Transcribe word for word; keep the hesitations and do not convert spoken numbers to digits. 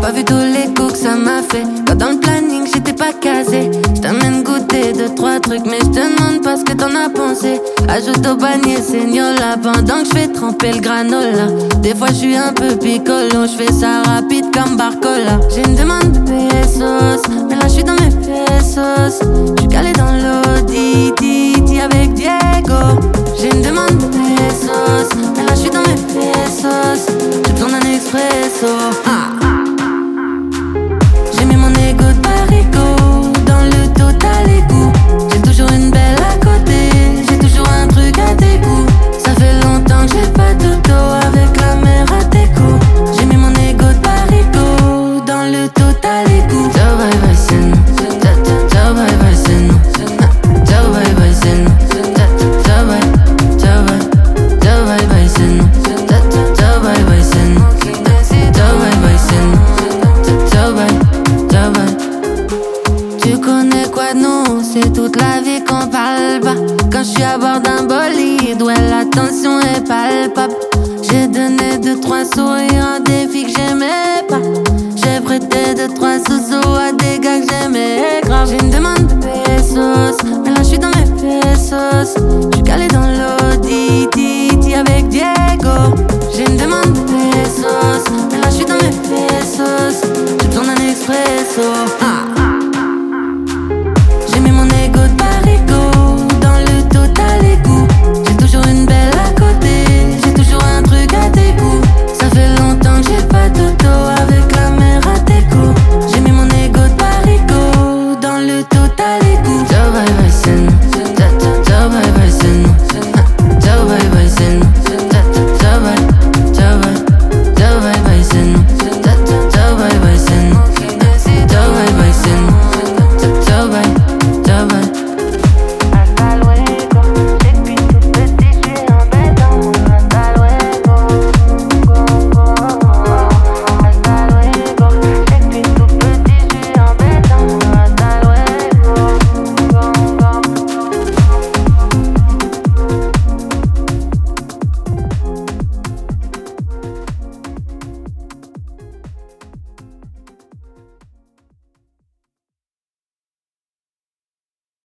pas vu tous les coups que ça m'a fait. Quand dans le planning j'étais pas casé, j't'amène goûter deux trois trucs, mais j'te demande pas ce que t'en as pensé. Ajoute au panier Señola pendant que j'fais tremper le granola. Des fois j'suis un peu picolo, j'fais ça rapide comme Barcola. J'ai une demande de pesos, mais là j'suis dans mes pesos. J'suis calé dans l'audi, Titi avec Diego. J'ai une demande de pesos, mais là j'suis dans mes pesos. J'ai besoin d'un expresso. Ah. J'ai mis mon ego de parigo dans le total égout. J'ai toujours une belle à côté, j'ai toujours un truc à dégoût. Ça fait longtemps que j'ai pas de dos avec la mer à déco. J'ai mis mon ego de parigo dans le total égout. Ciao bye bye c'est nous, ciao bye bye c'est nous, ciao bye bye c'est nous, ciao bye, ciao bye, ciao bye bye c'est nous, ciao bye bye c'est nous, ciao bye bye c'est nous, ciao bye, ciao bye. Tu connais quoi nous, c'est toute la vie qu'on parle pas. Quand je suis à bord d'un bolide, ouais la tension est palpable. J'ai donné deux trois sourires en défi.